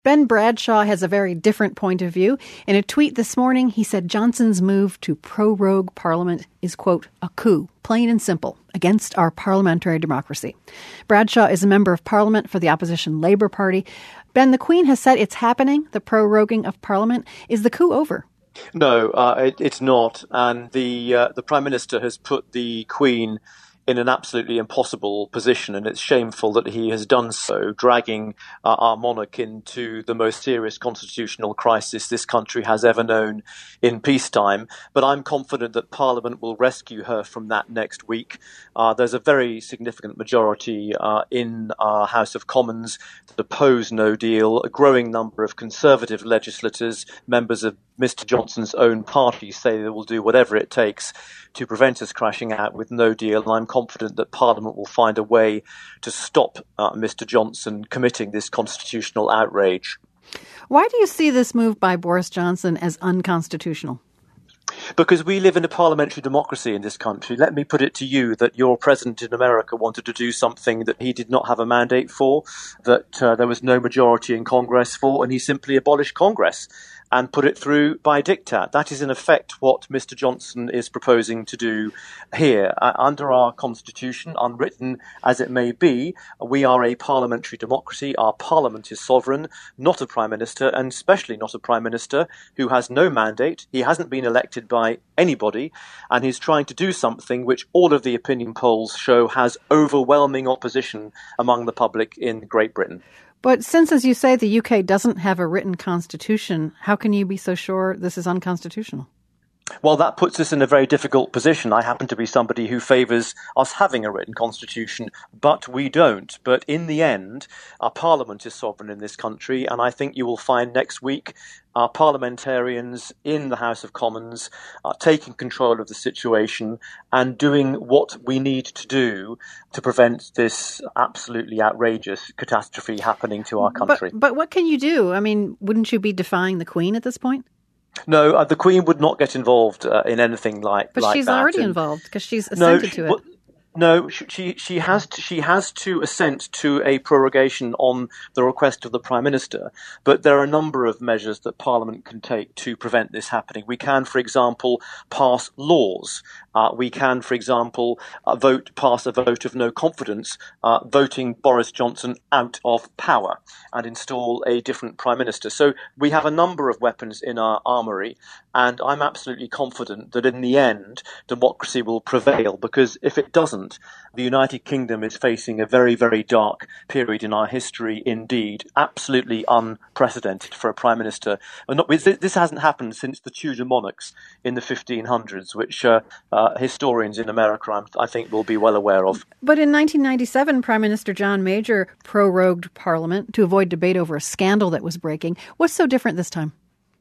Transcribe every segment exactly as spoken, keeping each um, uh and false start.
Ben Bradshaw has a very different point of view. In a tweet this morning, he said Johnson's move to prorogue Parliament is, quote, a coup, plain and simple, against our parliamentary democracy. Bradshaw is a member of Parliament for the opposition Labour Party. Ben, the Queen has said it's happening, the proroguing of Parliament. Is the coup over? No, uh, it, it's not. And the uh, the Prime Minister has put the Queen in an absolutely impossible position, and it's shameful that he has done so, dragging uh, our monarch into the most serious constitutional crisis this country has ever known in peacetime. But I'm confident that Parliament will rescue her from that next week. Uh, there's a very significant majority uh, in our House of Commons that oppose no deal. A growing number of Conservative legislators, members of Mister Johnson's own party, say they will do whatever it takes to prevent us crashing out with no deal. And I'm confident that Parliament will find a way to stop uh, Mister Johnson committing this constitutional outrage. Why do you see this move by Boris Johnson as unconstitutional? Because we live in a parliamentary democracy in this country. Let me put it to you that your president in America wanted to do something that he did not have a mandate for, that uh, there was no majority in Congress for, and he simply abolished Congress and put it through by diktat. That is in effect what Mister Johnson is proposing to do here. Uh, under our constitution, unwritten as it may be, we are a parliamentary democracy. Our parliament is sovereign, not a prime minister, and especially not a prime minister who has no mandate. He hasn't been elected by anybody, and he's trying to do something which all of the opinion polls show has overwhelming opposition among the public in Great Britain. But since, as you say, the U K doesn't have a written constitution, how can you be so sure this is unconstitutional? Well, that puts us in a very difficult position. I happen to be somebody who favours us having a written constitution, but we don't. But in the end, our parliament is sovereign in this country, and I think you will find next week our parliamentarians in the House of Commons are taking control of the situation and doing what we need to do to prevent this absolutely outrageous catastrophe happening to our country. But, but what can you do? I mean, wouldn't you be defying the Queen at this point? No, uh, the Queen would not get involved uh, in anything like, but like that. But she's already and, involved because she's assented no, she, to it. Well, No, she she has to, she has to assent to a prorogation on the request of the Prime Minister. But there are a number of measures that Parliament can take to prevent this happening. We can, for example, pass laws. Uh, we can, for example, uh, vote pass a vote of no confidence, uh, voting Boris Johnson out of power and install a different Prime Minister. So we have a number of weapons in our armoury, and I'm absolutely confident that in the end, democracy will prevail, because if it doesn't, the United Kingdom is facing a very, very dark period in our history indeed, absolutely unprecedented for a Prime Minister. And not, this hasn't happened since the Tudor monarchs in the fifteen hundreds, which uh, uh, historians in America, I think, will be well aware of. But in nineteen ninety-seven, Prime Minister John Major prorogued Parliament to avoid debate over a scandal that was breaking. What's so different this time?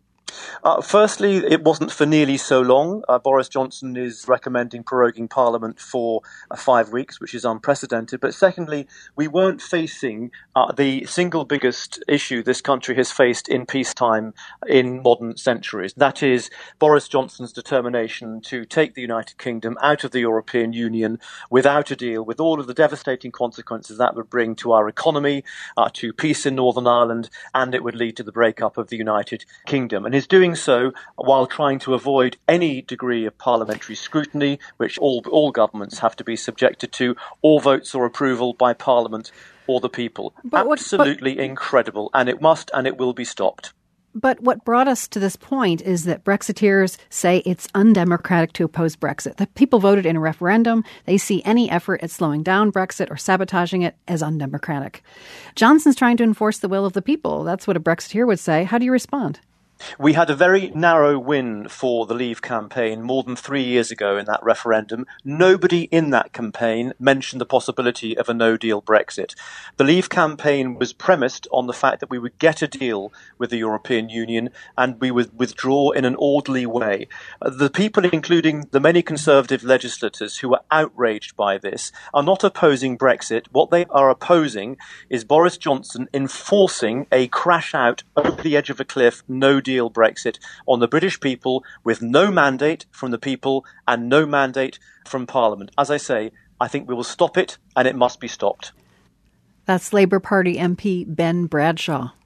Uh, firstly, it wasn't for nearly so long. Uh, Boris Johnson is recommending proroguing Parliament for uh, five weeks, which is unprecedented. But secondly, we weren't facing uh, the single biggest issue this country has faced in peacetime in modern centuries. That is Boris Johnson's determination to take the United Kingdom out of the European Union without a deal, with all of the devastating consequences that would bring to our economy, uh, to peace in Northern Ireland, and it would lead to the breakup of the United Kingdom. And is doing so while trying to avoid any degree of parliamentary scrutiny, which all all governments have to be subjected to, or votes or approval by Parliament or the people. But what, Absolutely but, incredible, and it must and it will be stopped. But what brought us to this point is that Brexiteers say it's undemocratic to oppose Brexit. The people voted in a referendum. They see any effort at slowing down Brexit or sabotaging it as undemocratic. Johnson's trying to enforce the will of the people. That's what a Brexiteer would say. How do you respond? We had a very narrow win for the Leave campaign more than three years ago in that referendum. Nobody in that campaign mentioned the possibility of a no-deal Brexit. The Leave campaign was premised on the fact that we would get a deal with the European Union and we would withdraw in an orderly way. The people, including the many Conservative legislators who are outraged by this, are not opposing Brexit. What they are opposing is Boris Johnson enforcing a crash out over the edge of a cliff, no-deal deal Brexit on the British people with no mandate from the people and no mandate from Parliament. As I say, I think we will stop it, and it must be stopped. That's Labour Party M P Ben Bradshaw.